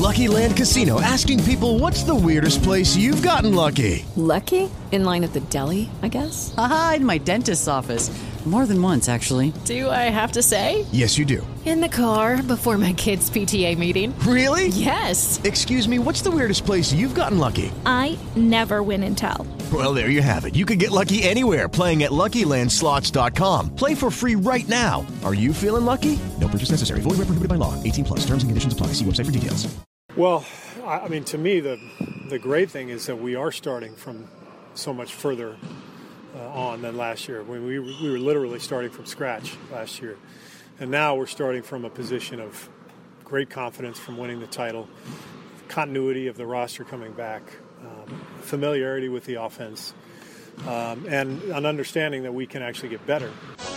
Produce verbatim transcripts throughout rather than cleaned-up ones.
Lucky Land Casino, asking people, what's the weirdest place you've gotten lucky? Lucky? In line at the deli, I guess? Aha, in my dentist's office. More than once, actually. Do I have to say? Yes, you do. In the car before my kids' P T A meeting. Really? Yes. Excuse me, what's the weirdest place you've gotten lucky? I never win and tell. Well, there you have it. You can get lucky anywhere, playing at Lucky Land Slots dot com. Play for free right now. Are you feeling lucky? No purchase necessary. Void where prohibited by law. eighteen plus. Terms and conditions apply. See website for details. Well, I mean, to me, the the great thing is that we are starting from so much further uh, on than last year. When we we were literally starting from scratch last year, and now we're starting from a position of great confidence from winning the title, continuity of the roster coming back, um, familiarity with the offense, um, and an understanding that we can actually get better.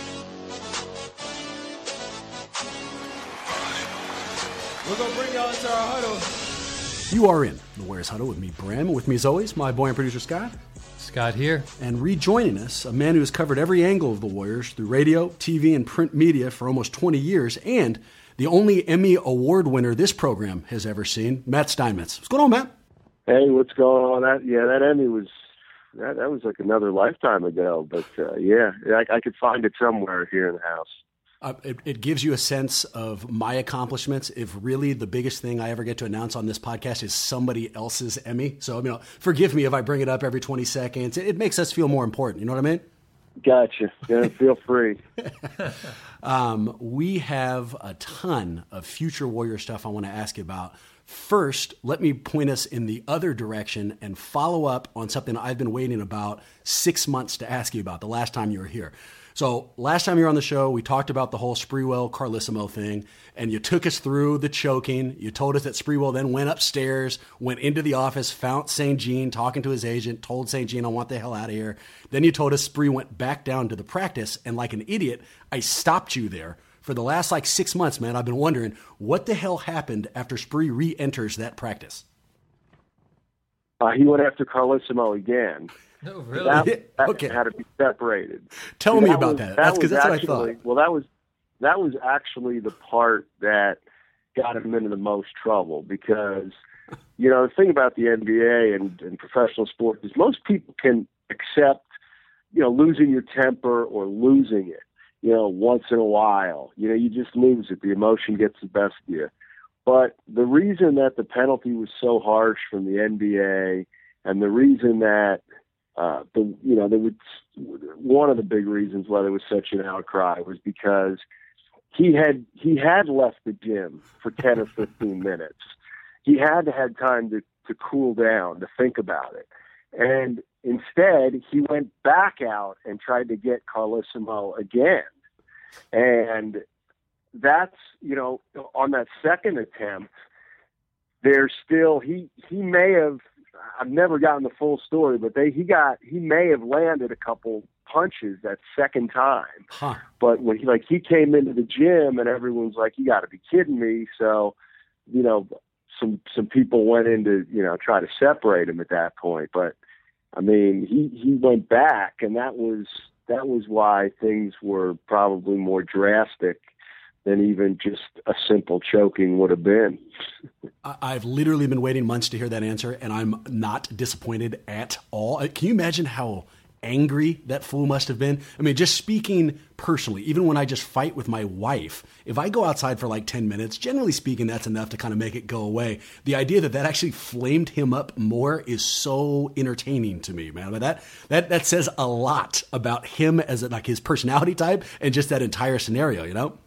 We're going to bring y'all into our huddle. You are in the Warriors Huddle with me, Bram. With me, as always, my boy and producer, Scott. Scott here. And rejoining us, a man who has covered every angle of the Warriors through radio, T V, and print media for almost twenty years, and the only Emmy Award winner this program has ever seen, Matt Steinmetz. What's going on, Matt? Hey, what's going on? That yeah, that Emmy was that, that was like another lifetime ago. But uh, yeah, I, I could find it somewhere here in the house. Uh, it, it gives you a sense of my accomplishments. If really the biggest thing I ever get to announce on this podcast is somebody else's Emmy. So, you know, forgive me if I bring it up every twenty seconds. It, it makes us feel more important. You know what I mean? Gotcha. Yeah, feel free. um, we have a ton of future Warrior stuff I want to ask you about. First, let me point us in the other direction and follow up on something I've been waiting about six months to ask you about the last time you were here. So last time you were on the show, we talked about the whole Sprewell-Carlesimo thing, and you took us through the choking. You told us that Sprewell then went upstairs, went into the office, found Saint Jean, talking to his agent, told Saint Jean, I want the hell out of here. Then you told us Spree went back down to the practice, and like an idiot, I stopped you there. For the last like six months, man, I've been wondering, what the hell happened after Spree re-enters that practice? Uh, he went after Carlesimo again. No, really? That, that Okay. had to be separated. Tell See, me that about was, that. that That's because was that's actually, what I thought. Well, that was that was actually the part that got him into the most trouble because, you know, the thing about the N B A and, and professional sports is most people can accept, you know, losing your temper or losing it, you know, once in a while. You know, you just lose it. The emotion gets the best of you. But the reason that the penalty was so harsh from the N B A and the reason that Uh, the you know there was one of the big reasons why there was such an outcry was because he had he had left the gym for ten or fifteen minutes. He had had time to to cool down, to think about it, and instead he went back out and tried to get Carlesimo again. And that's you know on that second attempt, there's still he he may have. I've never gotten the full story, but they he got he may have landed a couple punches that second time. Huh. But when he like he came into the gym and everyone's like, "You got to be kidding me!" So, you know, some some people went in to you know try to separate him at that point. But I mean, he he went back, and that was that was why things were probably more drastic than even just a simple choking would have been. I've literally been waiting months to hear that answer, and I'm not disappointed at all. Can you imagine how angry that fool must have been? I mean, just speaking personally, even when I just fight with my wife, if I go outside for like ten minutes, generally speaking, that's enough to kind of make it go away. The idea that that actually flamed him up more is so entertaining to me, man. But that that that says a lot about him as a, like his personality type and just that entire scenario, you know?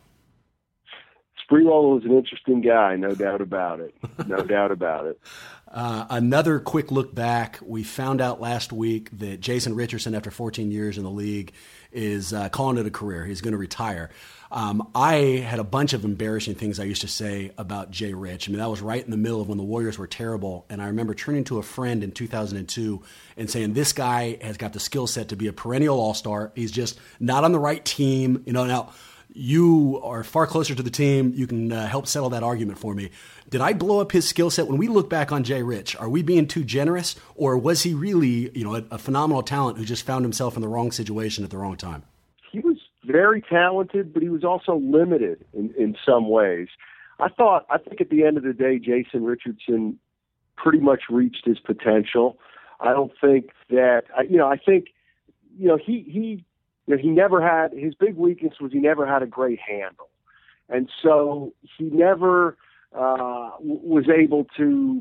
Sprewell was an interesting guy, no doubt about it. No doubt about it. Uh, another quick look back. We found out last week that Jason Richardson, after fourteen years in the league, is uh, calling it a career. He's going to retire. Um, I had a bunch of embarrassing things I used to say about Jay Rich. I mean, that was right in the middle of when the Warriors were terrible. And I remember turning to a friend in two thousand two and saying, this guy has got the skill set to be a perennial all-star. He's just not on the right team. You know, now, you are far closer to the team. You can uh, help settle that argument for me. Did I blow up his skill set? When we look back on Jay Rich, are we being too generous, or was he really, you know, a, a phenomenal talent who just found himself in the wrong situation at the wrong time? He was very talented, but he was also limited in, in some ways. I thought, I think at the end of the day, Jason Richardson pretty much reached his potential. I don't think that, you know, I think, you know, he, he, you know, he never had, his big weakness was he never had a great handle. And so he never uh, was able to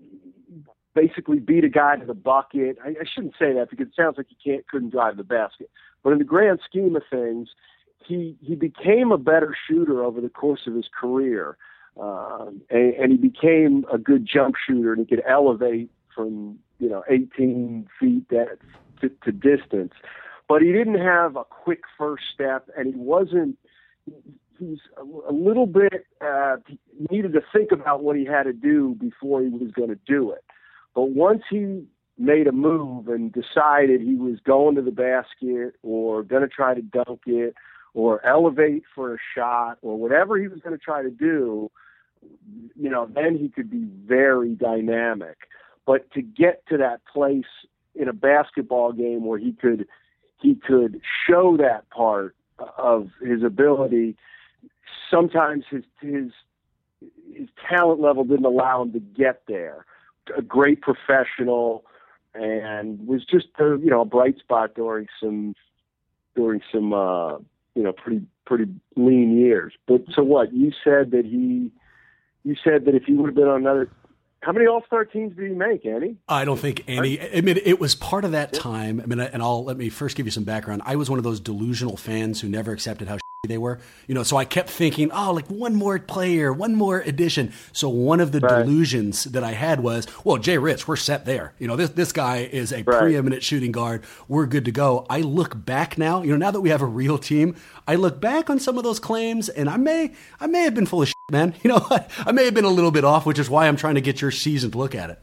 basically beat a guy to the bucket. I, I shouldn't say that because it sounds like he can't, couldn't drive the basket. But in the grand scheme of things, he, he became a better shooter over the course of his career. Um, and, and he became a good jump shooter, and he could elevate from, you know, eighteen feet that, to, to distance. But he didn't have a quick first step, and he wasn't, he's a, a little bit, uh, he needed to think about what he had to do before he was going to do it. But once he made a move and decided he was going to the basket or going to try to dunk it or elevate for a shot or whatever he was going to try to do, you know, then he could be very dynamic. But to get to that place in a basketball game where he could he could show that part of his ability, sometimes his his his talent level didn't allow him to get there. A great professional, and was just a, you know, a bright spot during some during some uh, you know pretty pretty lean years. But so what? You said that he you said that if he would have been on another. How many All-Star teams did he make, Andy? I don't think any. I mean, it was part of that time. I mean, and I'll let me first give you some background. I was one of those delusional fans who never accepted how shitty they were. You know, so I kept thinking, oh, like one more player, one more addition. So one of the right. delusions that I had was, well, Jay Rich, we're set there. You know, this this guy is a right. preeminent shooting guard. We're good to go. I look back now. You know, now that we have a real team, I look back on some of those claims, and I may I may have been full of shit, man. You know, I, I may have been a little bit off, which is why I'm trying to get your seasoned look at it.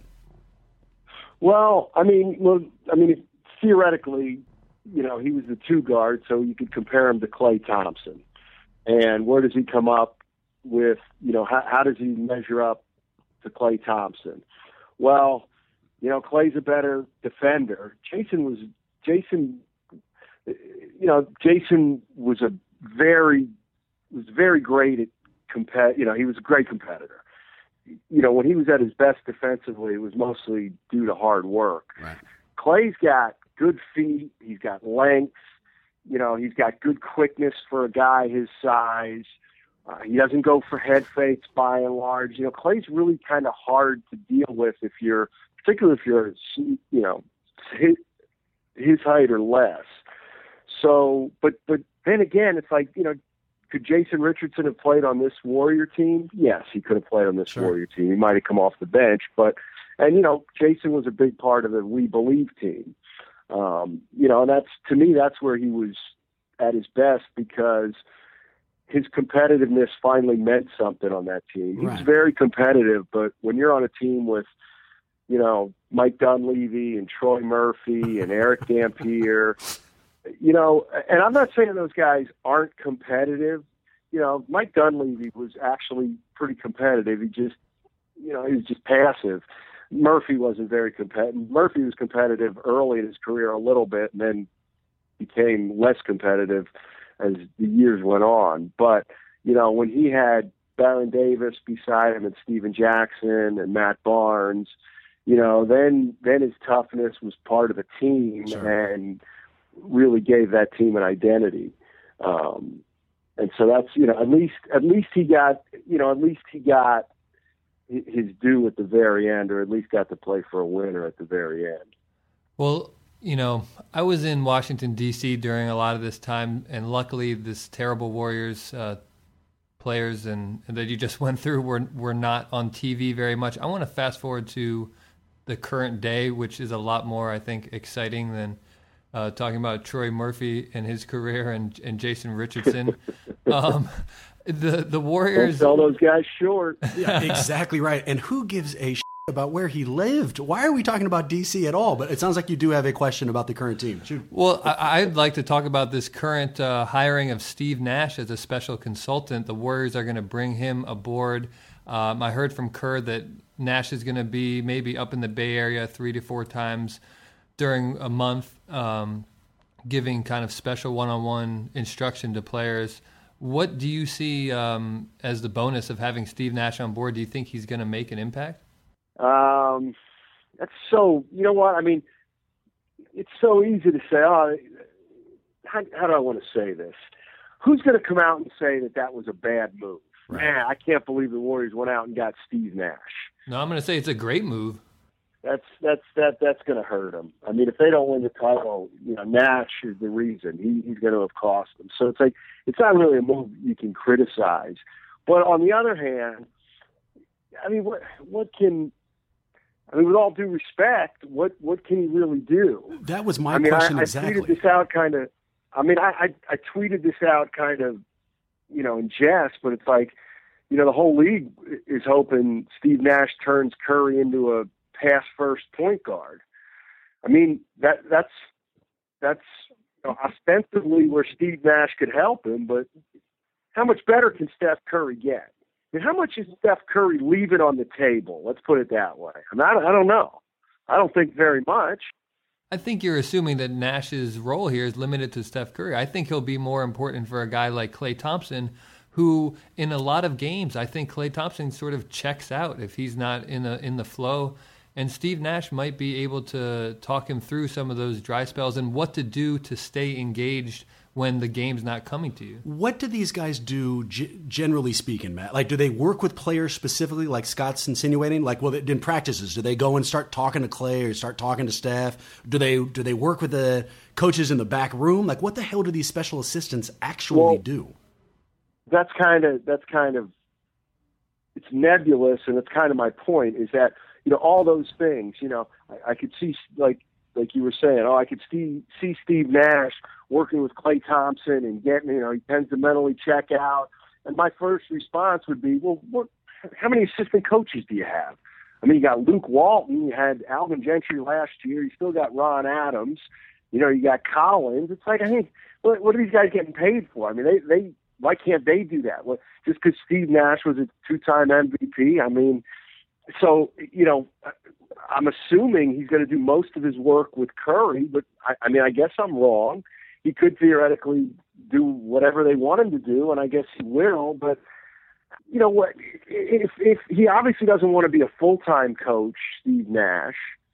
Well, I mean, well, I mean, theoretically, you know, he was the two guard, so you could compare him to Klay Thompson. And where does he come up with, you know, how, how does he measure up to Klay Thompson? Well, you know, Klay's a better defender. Jason was, Jason, you know, Jason was a very, was very great at compet, you know, he was a great competitor. You know, when he was at his best defensively, it was mostly due to hard work. Right. Klay's got good feet. He's got length. You know, he's got good quickness for a guy his size. Uh, he doesn't go for head fakes by and large. You know, Klay's really kind of hard to deal with if you're, particularly if you're, you know, his, his height or less. So, but but then again, it's like, you know, could Jason Richardson have played on this Warrior team? Yes, he could have played on this sure. Warrior team. He might have come off the bench, but, and, you know, Jason was a big part of the We Believe team. Um, you know, and that's, to me, that's where he was at his best because his competitiveness finally meant something on that team. He right. was very competitive, but when you're on a team with, you know, Mike Dunleavy and Troy Murphy and Eric Dampier, you know, and I'm not saying those guys aren't competitive. You know, Mike Dunleavy was actually pretty competitive. He just, you know, he was just passive. Murphy wasn't very competitive. Murphy was competitive early in his career a little bit and then became less competitive as the years went on. But, you know, when he had Baron Davis beside him and Steven Jackson and Matt Barnes, you know, then then his toughness was part of the team sure. and really gave that team an identity. Um, and so that's, you know, at least, at least he got, you know, at least he got his due at the very end, or at least got to play for a winner at the very end. Well, you know, I was in Washington, D C during a lot of this time, and luckily this terrible Warriors uh, players and, and that you just went through were, were not on T V very much. I want to fast forward to the current day, which is a lot more, I think, exciting than Uh, talking about Troy Murphy and his career and and Jason Richardson. um, the the Warriors. Don't sell those guys short. Yeah, exactly right. And who gives a shit about where he lived? Why are we talking about D C at all? But it sounds like you do have a question about the current team. Shoot. Well, I, I'd like to talk about this current uh, hiring of Steve Nash as a special consultant. The Warriors are going to bring him aboard. Um, I heard from Kerr that Nash is going to be maybe up in the Bay Area three to four times during a month, um, giving kind of special one-on-one instruction to players. What do you see um, as the bonus of having Steve Nash on board? Do you think he's going to make an impact? Um, that's so, you know what? I mean, it's so easy to say, oh, how, how do I want to say this? Who's going to come out and say that that was a bad move? Right. Man, I can't believe the Warriors went out and got Steve Nash. No, I'm going to say it's a great move. That's that's that that's going to hurt them. I mean, if they don't win the title, you know, Nash is the reason. He, he's going to have cost them. So it's like it's not really a move you can criticize. But on the other hand, I mean, what what can I mean, with all due respect, what what can he really do? That was my I mean, question I, exactly. I tweeted this out kind of. I mean, I, I I tweeted this out kind of, you know, in jest, but it's like, you know, the whole league is hoping Steve Nash turns Curry into a pass first point guard. I mean, that that's that's you know, ostensibly where Steve Nash could help him, but how much better can Steph Curry get? I mean, how much is Steph Curry leaving on the table? Let's put it that way. I mean, I don't, I don't know. I don't think very much. I think you're assuming that Nash's role here is limited to Steph Curry. I think he'll be more important for a guy like Klay Thompson, who in a lot of games, I think Klay Thompson sort of checks out if he's not in the in the flow. And Steve Nash might be able to talk him through some of those dry spells and what to do to stay engaged when the game's not coming to you. What do these guys do, g- generally speaking, Matt? Like, do they work with players specifically, like Scott's insinuating? Like, well, in practices, do they go and start talking to Klay or start talking to Steph? Do they do they work with the coaches in the back room? Like, what the hell do these special assistants actually well, do? That's kind of that's kind of it's nebulous, and it's kind of my point is that, you know, all those things, you know, I, I could see, like like you were saying, oh, I could see, see Steve Nash working with Klay Thompson and getting, you know, he tends to mentally check out. And my first response would be, well, what, how many assistant coaches do you have? I mean, you got Luke Walton, you had Alvin Gentry last year, you still got Ron Adams, you know, you got Collins. It's like, I mean, what, what are these guys getting paid for? I mean, they, they why can't they do that? Well, just because Steve Nash was a two-time M V P, I mean, so, you know, I'm assuming he's going to do most of his work with Curry, but I, I mean, I guess I'm wrong. He could theoretically do whatever they want him to do, and I guess he will. But, you know what, if, if he obviously doesn't want to be a full-time coach, Steve Nash,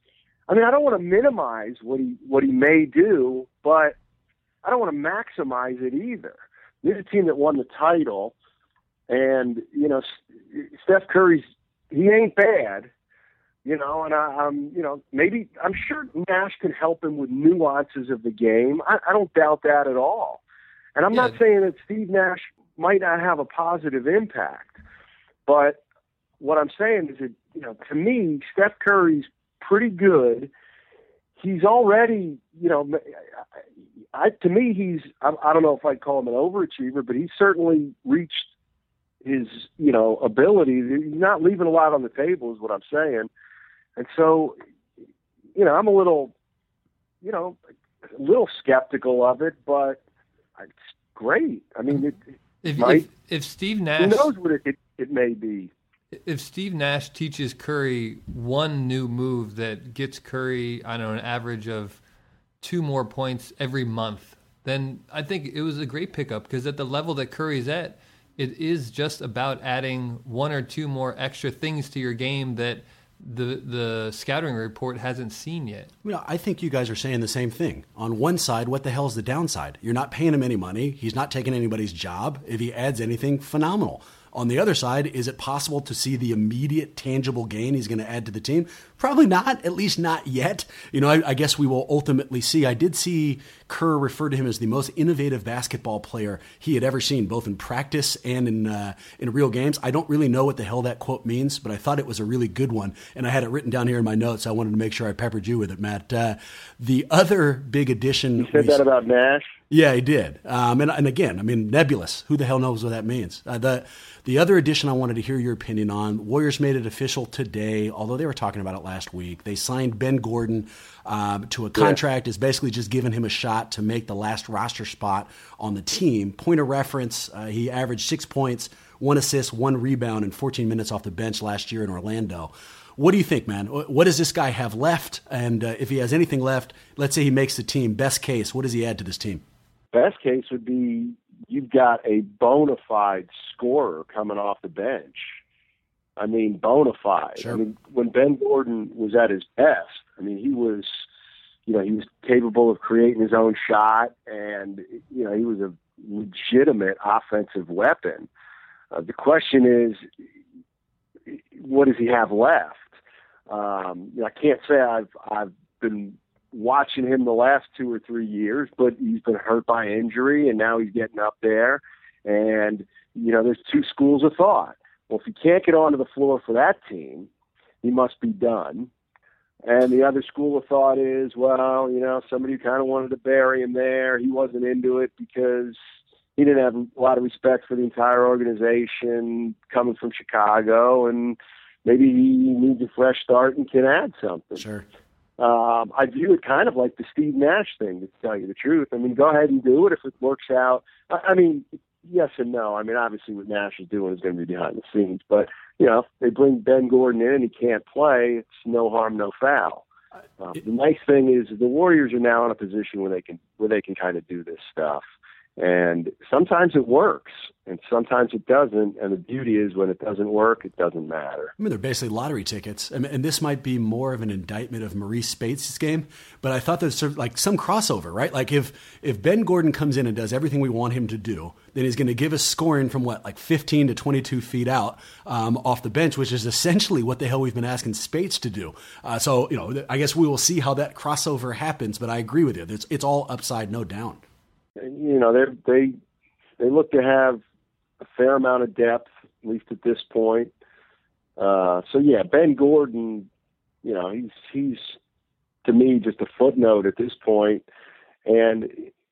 I mean, I don't want to minimize what he what he may do, but I don't want to maximize it either. This is a team that won the title, and, you know, Steph Curry's, he ain't bad, you know, and I, I'm, you know, maybe, I'm sure Nash can help him with nuances of the game. I, I don't doubt that at all. And I'm yeah. not saying that Steve Nash might not have a positive impact, but what I'm saying is that, you know, to me, Steph Curry's pretty good. He's already, you know, I, to me, he's, I, I don't know if I'd call him an overachiever, but he's certainly reached his, you know, ability. He's not leaving a lot on the table is what I'm saying. And so, you know, I'm a little, you know, a little skeptical of it, but it's great. I mean, it, if, might, if, if Steve Nash, who knows what it, it, it may be. If Steve Nash teaches Curry one new move that gets Curry, I don't know, an average of two more points every month, then I think it was a great pickup, because at the level that Curry's at, it is just about adding one or two more extra things to your game that the the scouting report hasn't seen yet. You know, I think you guys are saying the same thing. On one side, what the hell is the downside? You're not paying him any money. He's not taking anybody's job. If he adds anything, phenomenal. On the other side, is it possible to see the immediate tangible gain he's going to add to the team? Probably not, at least not yet. You know, I, I guess we will ultimately see. I did see Kerr refer to him as the most innovative basketball player he had ever seen, both in practice and in uh, in real games. I don't really know what the hell that quote means, but I thought it was a really good one, and I had it written down here in my notes. I wanted to make sure I peppered you with it, Matt. Uh, the other big addition... You said that about Nash? Yeah, he did. Um, and, and again, I mean, nebulous. Who the hell knows what that means? Uh, the The other addition I wanted to hear your opinion on, Warriors made it official today, although they were talking about it last week. They signed Ben Gordon um, to a contract. Is basically just giving him a shot to make the last roster spot on the team. Point of reference, uh, he averaged six points, one assist, one rebound, and fourteen minutes off the bench last year in Orlando. What do you think, man? What does this guy have left? And uh, if he has anything left, let's say he makes the team. Best case, what does he add to this team? Best case would be you've got a bona fide scorer coming off the bench. I mean, bona fide. Sure. I mean, when Ben Gordon was at his best, I mean, he was, you know, he was capable of creating his own shot, and, you know, he was a legitimate offensive weapon. Uh, the question is, what does he have left? Um, you know, I can't say I've I've been watching him the last two or three years, but he's been hurt by injury, and now he's getting up there. And, you know, there's two schools of thought. Well, if he can't get onto the floor for that team, he must be done. And the other school of thought is, well, you know, somebody kind of wanted to bury him there. He wasn't into it because he didn't have a lot of respect for the entire organization coming from Chicago, and maybe he needs a fresh start and can add something. Sure. Um, I view it kind of like the Steve Nash thing, to tell you the truth. I mean, go ahead and do it if it works out. I, I mean, yes and no. I mean, obviously what Nash is doing is going to be behind the scenes, but, you know, they bring Ben Gordon in and he can't play. It's no harm, no foul. Uh, the nice thing is the Warriors are now in a position where they can where they can kind of do this stuff. And sometimes it works, and sometimes it doesn't. And the beauty is when it doesn't work, it doesn't matter. I mean, they're basically lottery tickets. I mean, and this might be more of an indictment of Maurice Spates' game, but I thought there's sort of like some crossover, right? Like if, if Ben Gordon comes in and does everything we want him to do, then he's going to give us scoring from what, like fifteen to twenty-two feet out um, off the bench, which is essentially what the hell we've been asking Spates to do. Uh, so, you know, I guess we will see how that crossover happens, but I agree with you. It's, it's all upside, no down. You know, they they they look to have a fair amount of depth, at least at this point. Uh, so yeah, Ben Gordon, you know, he's he's to me just a footnote at this point. And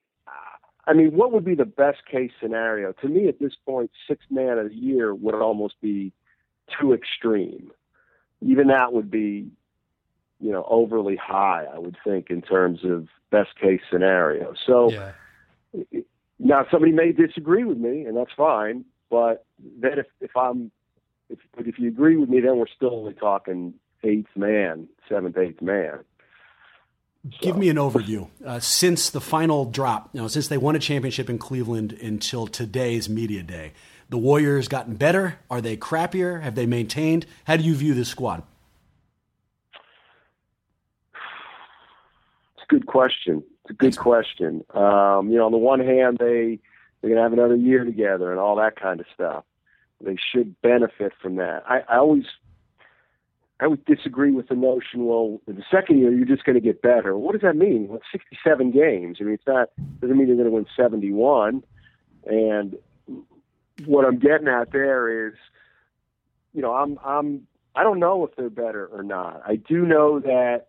I mean, what would be the best case scenario? To me, at this point, sixth man of the year would almost be too extreme. Even that would be, you know, overly high, I would think, in terms of best case scenario. So. Yeah. Now, somebody may disagree with me, and that's fine. But then, if, if I'm, if if you agree with me, then we're still only talking eighth man, seventh, eighth man. So. Give me an overview uh, since the final drop. You know, since they won a championship in Cleveland until today's media day, the Warriors gotten better. Are they crappier? Have they maintained? How do you view this squad? It's a good question. It's a good question. Um, you know, on the one hand, they, they're going to have another year together and all that kind of stuff. They should benefit from that. I, I always I would disagree with the notion, well, in the second year, you're just going to get better. What does that mean? Well, sixty-seven games. I mean, it's not, doesn't mean you're going to win seventy-one. And what I'm getting at there is, you know, I'm, I'm, I don't know if they're better or not. I do know that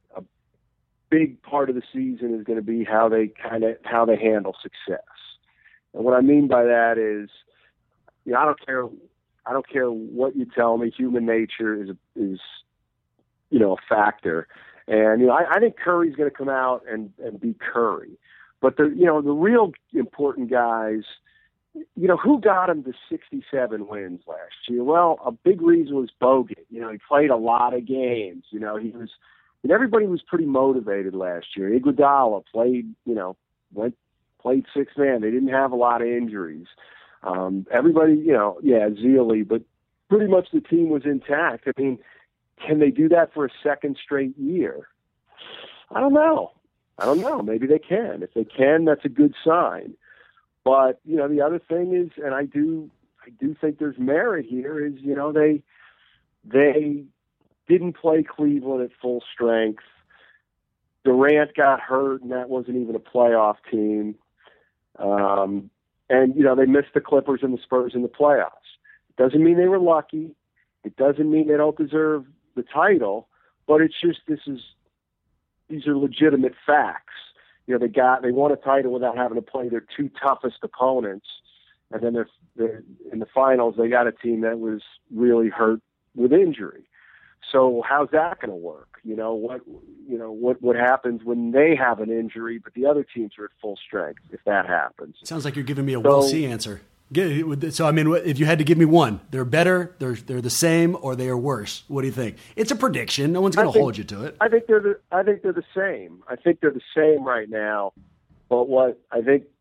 big part of the season is going to be how they kind of how they handle success. And what I mean by that is, you know, I don't care I don't care what you tell me, human nature is is you know a factor. And you know, I, I think Curry's going to come out and, and be Curry. But the you know, the real important guys, you know, who got him to sixty-seven wins last year? Well, a big reason was Bogut. You know, he played a lot of games. You know, he was And everybody was pretty motivated last year. Iguodala played, you know, went played six man. They didn't have a lot of injuries. Um, everybody, you know, yeah, Zealy, but pretty much the team was intact. I mean, can they do that for a second straight year? I don't know. I don't know. Maybe they can. If they can, that's a good sign. But you know, the other thing is, and I do, I do think there's merit here. Is you know they, they. didn't play Cleveland at full strength. Durant got hurt, and that wasn't even a playoff team. Um, and, you know, they missed the Clippers and the Spurs in the playoffs. It doesn't mean they were lucky. It doesn't mean they don't deserve the title, but it's just this is these are legitimate facts. You know, they got they won a title without having to play their two toughest opponents, and then they're, they're in the finals. They got a team that was really hurt with injury. So how's that going to work? You know what? You know what? What happens when they have an injury, but the other teams are at full strength? If that happens, sounds like you're giving me a so, we'll see answer. So I mean, if you had to give me one, they're better, they're they're the same, or they are worse. What do you think? It's a prediction. No one's going to hold you to it. I think they're the. I think they're the same. I think they're the same right now. But what I think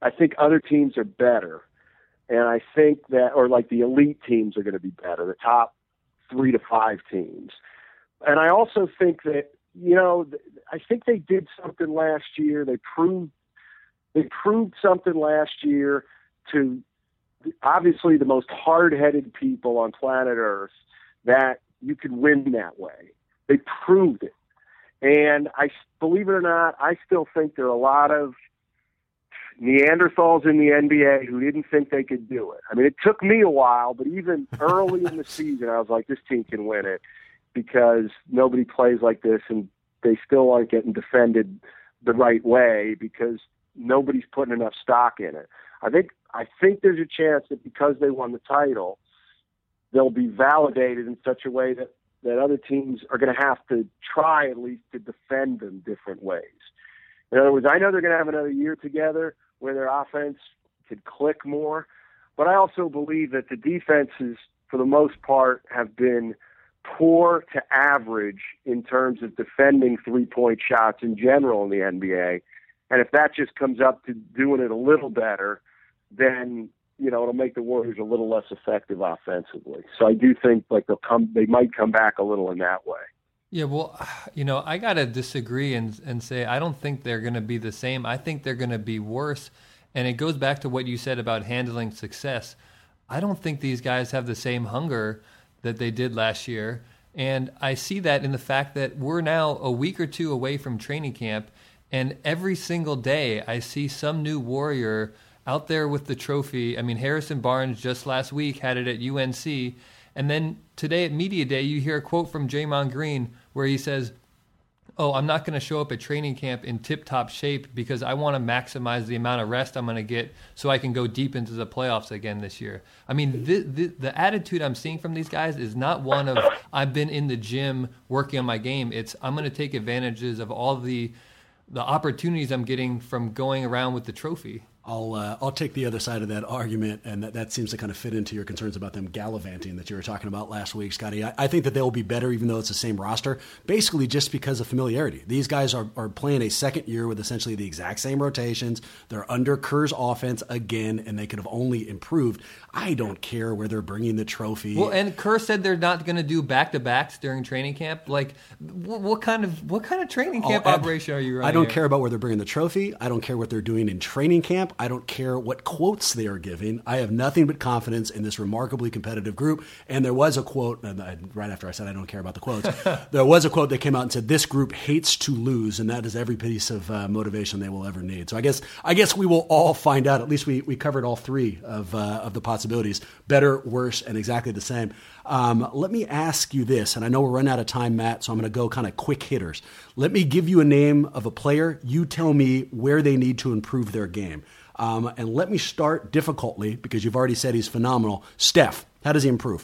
I think other teams are better. And I think that, or like the elite teams are going to be better, the top three to five teams. And I also think that, you know, I think they did something last year. They proved, they proved something last year to obviously the most hard-headed people on planet Earth that you could win that way. They proved it. And I, believe it or not, I still think there are a lot of Neanderthals in the N B A who didn't think they could do it. I mean, it took me a while, but even early in the season, I was like, this team can win it because nobody plays like this, and they still aren't getting defended the right way because nobody's putting enough stock in it. I think I think there's a chance that because they won the title, they'll be validated in such a way that, that other teams are going to have to try at least to defend them different ways. In other words, I know they're going to have another year together where their offense could click more, but I also believe that the defenses, for the most part, have been poor to average in terms of defending three-point shots in general in the N B A. And if that just comes up to doing it a little better, then, you know, it'll make the Warriors a little less effective offensively. So I do think like they'll come, they might come back a little in that way. Yeah, well, you know, I got to disagree and and say I don't think they're going to be the same. I think they're going to be worse. And it goes back to what you said about handling success. I don't think these guys have the same hunger that they did last year. And I see that in the fact that we're now a week or two away from training camp, and every single day I see some new Warrior out there with the trophy. I mean, Harrison Barnes just last week had it at U N C. And then today at Media Day, you hear a quote from Draymond Green where he says, oh, I'm not going to show up at training camp in tip-top shape because I want to maximize the amount of rest I'm going to get so I can go deep into the playoffs again this year. I mean, the, the, the attitude I'm seeing from these guys is not one of I've been in the gym working on my game. It's I'm going to take advantages of all the the opportunities I'm getting from going around with the trophy. I'll uh, I'll take the other side of that argument, and that, that seems to kind of fit into your concerns about them gallivanting that you were talking about last week, Scotty. I, I think that they'll be better even though it's the same roster, basically just because of familiarity. These guys are, are playing a second year with essentially the exact same rotations. They're under Kerr's offense again, and they could have only improved. I don't care where they're bringing the trophy. Well, and Kerr said they're not going to do back-to-backs during training camp. Like, what, what kind of what kind of training camp oh, operation are you running? I don't here? care about where they're bringing the trophy. I don't care what they're doing in training camp. I don't care what quotes they are giving. I have nothing but confidence in this remarkably competitive group. And there was a quote, and I, right after I said I don't care about the quotes, there was a quote that came out and said, this group hates to lose, and that is every piece of uh, motivation they will ever need. So I guess I guess we will all find out. At least we, we covered all three of, uh, of the possibilities. Better, worse, and exactly the same. Um, let me ask you this, and I know we're running out of time, Matt, so I'm going to go kind of quick hitters. Let me give you a name of a player. You tell me where they need to improve their game. Um, and let me start difficultly, because you've already said he's phenomenal. Steph, how does he improve?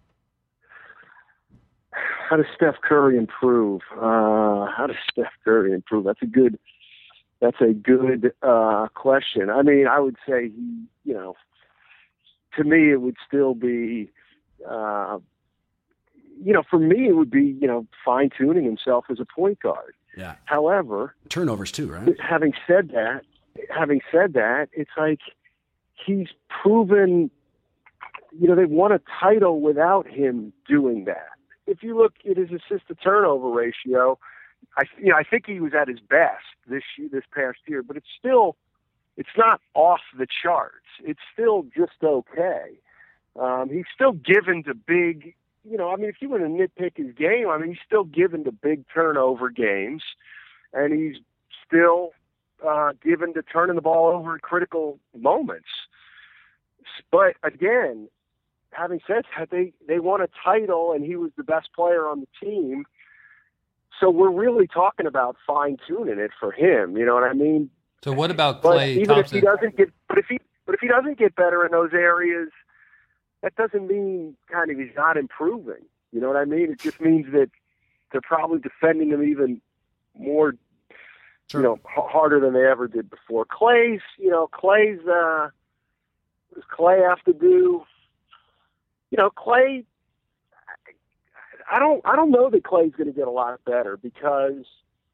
How does Steph Curry improve? Uh, how does Steph Curry improve? That's a good, that's a good uh, question. I mean, I would say he, you know, to me it would still be, uh, you know, for me it would be, you know, fine tuning himself as a point guard. Yeah. However, turnovers too, right? Having said that. Having said that, it's like he's proven, you know, they won a title without him doing that. If you look at his assist to turnover ratio, I, you know, I think he was at his best this year, this past year, but it's still, it's not off the charts. It's still just okay. Um, he's still given to big, you know, I mean, if you were to nitpick his game, I mean, he's still given to big turnover games, and he's still Uh, given to turning the ball over in critical moments. But again, having said that, they, they won a title and he was the best player on the team. So we're really talking about fine tuning it for him. You know what I mean? So what about but Klay even Thompson? If he doesn't get, but if he, but if he doesn't get better in those areas, that doesn't mean kind of he's not improving. You know what I mean? It just means that they're probably defending him even more, Sure. you know, h- harder than they ever did before. Klay's, you know, Klay's, uh, what does Klay have to do? You know, Klay, I don't, I don't know that Klay's going to get a lot better because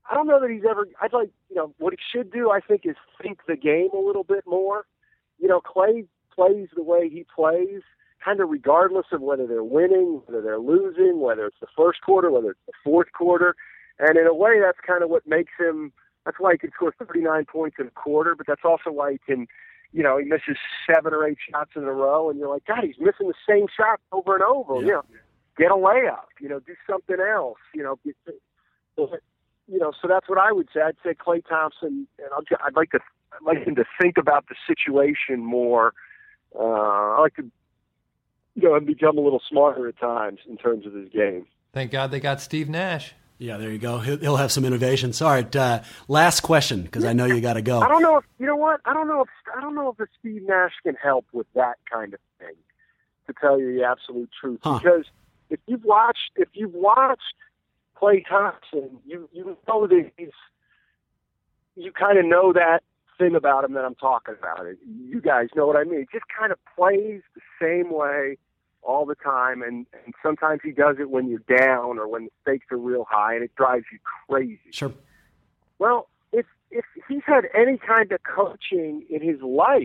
I don't know that he's ever. I'd like, you know, what he should do, I think, is think the game a little bit more. You know, Clay plays the way he plays, kind of regardless of whether they're winning, whether they're losing, whether it's the first quarter, whether it's the fourth quarter. And in a way, that's kind of what makes him. That's why he can score thirty-nine points in a quarter, but that's also why he can, you know, he misses seven or eight shots in a row, and you're like, God, he's missing the same shot over and over. Yeah. You know, get a layup. You know, do something else. You know, get, you know. So that's what I would say. I'd say Klay Thompson, and I'll, I'd like to, I'd like him to think about the situation more. Uh, I like to, you know, and become a little smarter at times in terms of his game. Thank God they got Steve Nash. Yeah, there you go. He'll, he'll have some innovation. Sorry, uh, last question, because I know you got to go. I don't know if you know what. I don't know if I don't know if the Steve Nash can help with that kind of thing. To tell you the absolute truth, huh. because if you've watched if you've watched Klay Thompson, you you know that he's you kind of know that thing about him that I'm talking about. You guys know what I mean. He just kind of plays the same way all the time, and, and sometimes he does it when you're down or when the stakes are real high, and it drives you crazy. Sure. Well, if if he's had any kind of coaching in his life,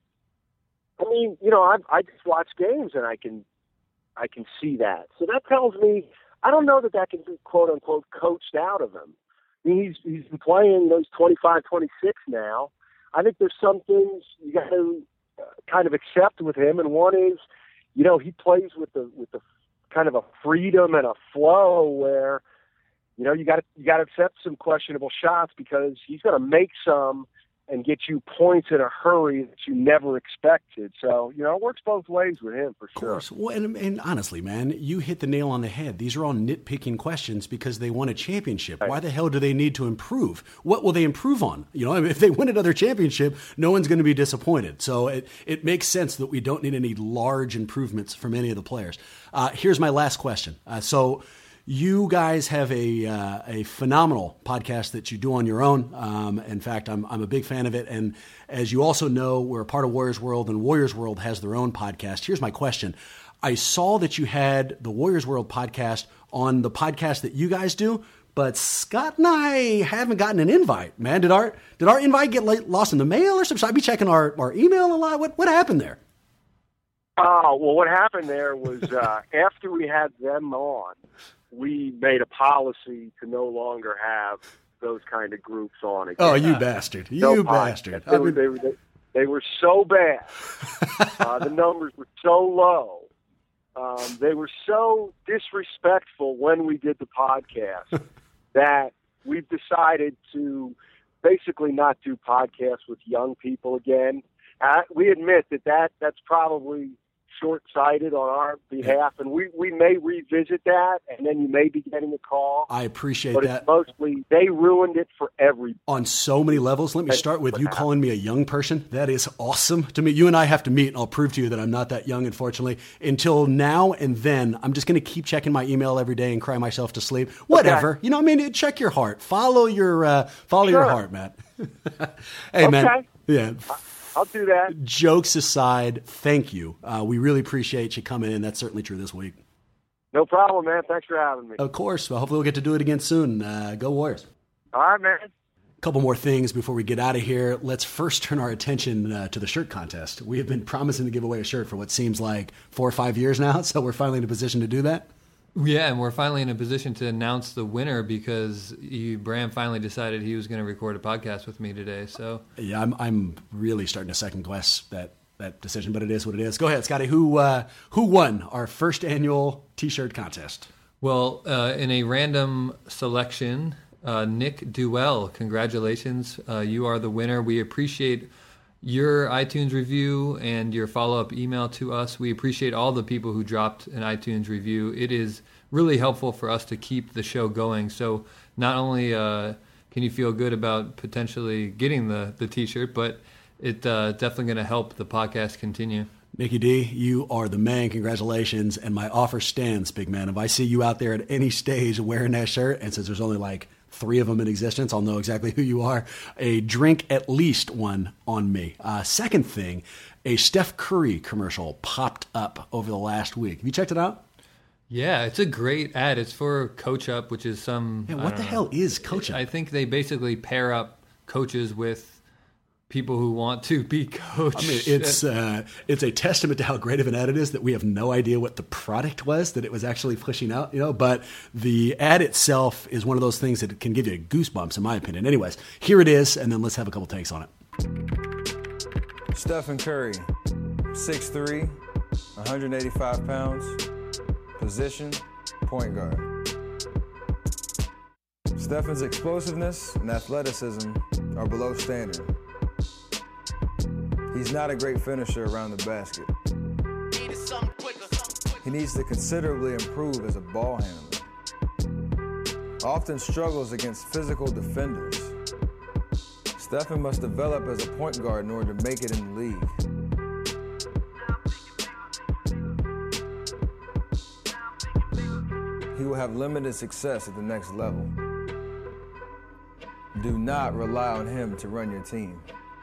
I mean, you know, I I just watch games and I can I can see that. So that tells me I don't know that that can be quote unquote coached out of him. I mean, he's he's been playing those twenty-five, twenty-six now. I think there's some things you got to uh, kind of accept with him, and one is, you know, he plays with the with the kind of a freedom and a flow where, you know, you got to you got to accept some questionable shots because he's going to make some and get you points in a hurry that you never expected. So, you know, it works both ways with him for sure. Of course. Well, and, and honestly, man, you hit the nail on the head. These are all nitpicking questions because they won a championship. Right. Why the hell do they need to improve? What will they improve on? You know, I mean, if they win another championship, no one's going to be disappointed. So it, it makes sense that we don't need any large improvements from any of the players. Uh, here's my last question. Uh, so you guys have a uh, a phenomenal podcast that you do on your own. Um, in fact, I'm I'm a big fan of it. And as you also know, we're a part of Warriors World, and Warriors World has their own podcast. Here's my question. I saw that you had the Warriors World podcast on the podcast that you guys do, but Scott and I haven't gotten an invite, man. Did our did our invite get lost in the mail or something? Should I be checking our, our email a lot? What what happened there? Oh, well, what happened there was uh, after we had them on, we made a policy to no longer have those kind of groups on again. Oh, you bastard. You no bastard. They were, they, were, they, they were so bad. uh, the numbers were so low. Um, they were so disrespectful when we did the podcast that we've decided to basically not do podcasts with young people again. Uh, we admit that, that that's probably short-sighted on our behalf, and we, we may revisit that, and then you may be getting a call. I appreciate but that. But it's mostly, they ruined it for everybody. On so many levels. Let me start with you calling me a young person. That is awesome to me. You and I have to meet, and I'll prove to you that I'm not that young, unfortunately. Until now and then, I'm just going to keep checking my email every day and cry myself to sleep. Whatever. Okay. You know, I mean, check your heart. Follow your, uh, follow sure. your heart, Matt. Hey, okay. man. Yeah. I'll do that. Jokes aside, thank you. Uh, we really appreciate you coming in. That's certainly true this week. No problem, man. Thanks for having me. Of course. Well, hopefully we'll get to do it again soon. Uh, go Warriors. All right, man. A couple more things before we get out of here. Let's first turn our attention uh, to the shirt contest. We have been promising to give away a shirt for what seems like four or five years now, so we're finally in a position to do that. Yeah, and we're finally in a position to announce the winner because he, Bram finally decided he was going to record a podcast with me today. So yeah, I'm I'm really starting to second guess that that decision, but it is what it is. Go ahead, Scotty. Who uh, who won our first annual T-shirt contest? Well, uh, in a random selection, uh, Nick Duell. Congratulations, uh, you are the winner. We appreciate your iTunes review and your follow-up email to us. We appreciate all the people who dropped an iTunes review. It is really helpful for us to keep the show going. So not only uh, can you feel good about potentially getting the, the T-shirt, but it's uh, definitely going to help the podcast continue. Nicky D, you are the man. Congratulations. And my offer stands, big man. If I see you out there at any stage wearing that shirt, and since there's only like three of them in existence, I'll know exactly who you are. A drink, at least one on me. Uh, second thing, a Steph Curry commercial popped up over the last week. Have you checked it out? Yeah, it's a great ad. It's for Coach Up, which is some... Yeah, what the know. hell is Coach Up? I think they basically pair up coaches with people who want to be coached. I mean, it's uh, it's a testament to how great of an ad it is that we have no idea what the product was that it was actually pushing out, you know, but the ad itself is one of those things that can give you goosebumps, in my opinion. Anyways, here it is, and then let's have a couple takes on it. Stephen Curry, six three, one hundred eighty-five pounds, position, point guard. Stephen's explosiveness and athleticism are below standard. He's not a great finisher around the basket. He needs to considerably improve as a ball handler. Often struggles against physical defenders. Stephen must develop as a point guard in order to make it in the league. He will have limited success at the next level. Do not rely on him to run your team.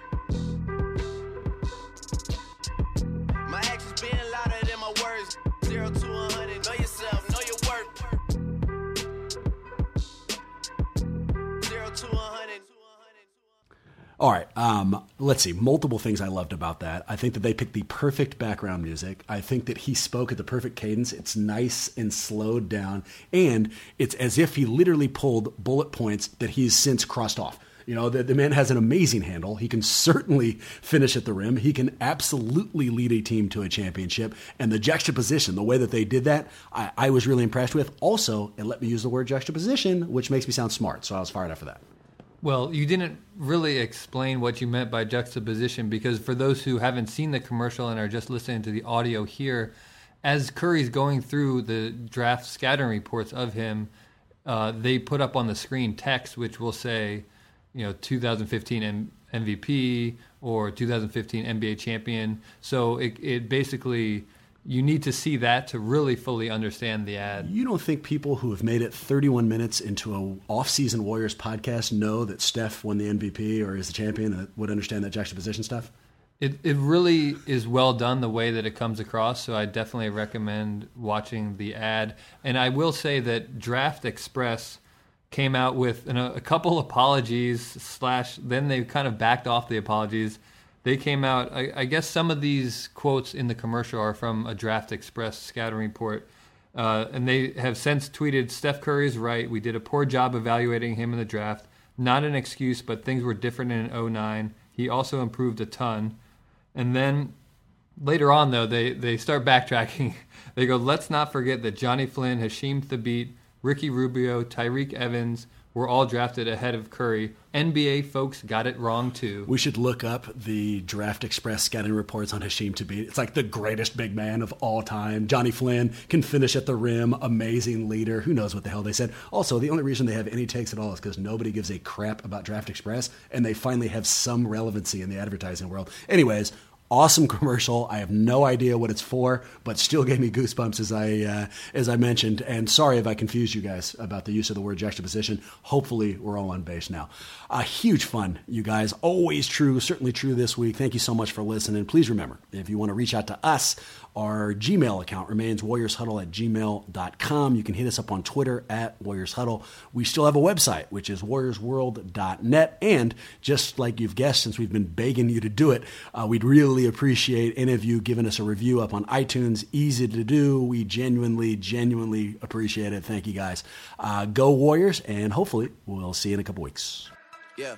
My actions being louder than my words. Zero to one hundred, know yourself, know your worth. Zero to one hundred. All right, um, let's see. Multiple things I loved about that. I think that they picked the perfect background music. I think that he spoke at the perfect cadence. It's nice and slowed down, and it's as if he literally pulled bullet points that he's since crossed off. You know, the, the man has an amazing handle. He can certainly finish at the rim. He can absolutely lead a team to a championship. And the juxtaposition, the way that they did that, I, I was really impressed with. Also, and let me use the word juxtaposition, which makes me sound smart. So I was fired up for that. Well, you didn't really explain what you meant by juxtaposition, because for those who haven't seen the commercial and are just listening to the audio here, as Curry's going through the draft scattering reports of him, uh, they put up on the screen text which will say, you know, two thousand fifteen M- MVP or two thousand fifteen N B A champion. So it, it basically, you need to see that to really fully understand the ad. You don't think people who have made it thirty-one minutes into a off-season Warriors podcast know that Steph won the M V P or is the champion and would understand that juxtaposition stuff? It it really is well done the way that it comes across, so I definitely recommend watching the ad. And I will say that Draft Express came out with an, a couple apologies, slash, then they kind of backed off the apologies. They came out, I, I guess some of these quotes in the commercial are from a Draft Express scouting report, uh, and they have since tweeted, Steph Curry is right, we did a poor job evaluating him in the draft. Not an excuse, but things were different in oh nine. He also improved a ton. And then later on, though, they, they start backtracking. They go, let's not forget that Johnny Flynn, Hasheem Thabeet, Ricky Rubio, Tyreek Evans were all drafted ahead of Curry. N B A folks got it wrong, too. We should look up the Draft Express scouting reports on Hasheem Thabeet. It's like the greatest big man of all time. Johnny Flynn can finish at the rim, amazing leader. Who knows what the hell they said. Also, the only reason they have any takes at all is because nobody gives a crap about Draft Express, and they finally have some relevancy in the advertising world. Anyways, awesome commercial. I have no idea what it's for, but still gave me goosebumps as I uh, as I mentioned. And sorry if I confused you guys about the use of the word juxtaposition. Hopefully we're all on base now. A uh, huge fun, you guys. Always true, certainly true this week. Thank you so much for listening. Please remember, if you want to reach out to us, our Gmail account remains warriors huddle at gmail dot com. You can hit us up on Twitter at Warriors Huddle. We still have a website, which is warriors world dot net. And just like you've guessed, since we've been begging you to do it, uh, we'd really appreciate any of you giving us a review up on iTunes. Easy to do. We genuinely, genuinely appreciate it. Thank you, guys. Uh, go Warriors, and hopefully we'll see you in a couple weeks. Yeah.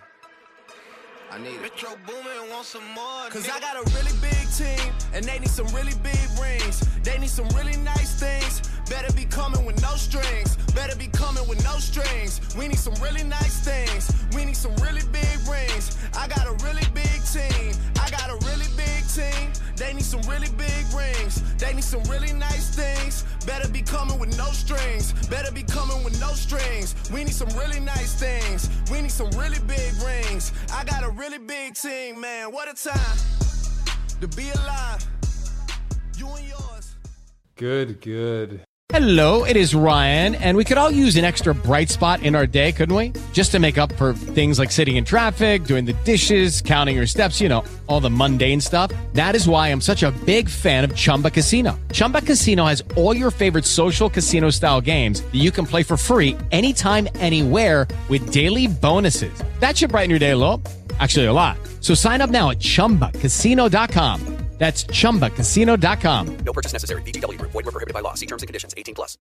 I need it. Metro Boomin want some more. Cause I got a really big team, and they need some really big rings. They need some really nice things. Better be coming with no strings. Better be coming with no strings. We need some really nice things. We need some really big rings. I got a really big team. I got a really big team. They need some really big rings. They need some really nice things. Better be coming with no strings. Better be coming with no strings. We need some really nice things. We need some really big rings. I got a really big team, man. What a time to be alive. You and yours. Good, good. Hello, it is Ryan, and we could all use an extra bright spot in our day, couldn't we? Just to make up for things like sitting in traffic, doing the dishes, counting your steps, you know, all the mundane stuff. That is why I'm such a big fan of Chumba Casino. Chumba Casino has all your favorite social casino-style games that you can play for free anytime, anywhere with daily bonuses. That should brighten your day a little. Actually, a lot. So sign up now at chumba casino dot com. That's chumba casino dot com. No purchase necessary. V G W Group. Void where prohibited by law. See terms and conditions. eighteen plus.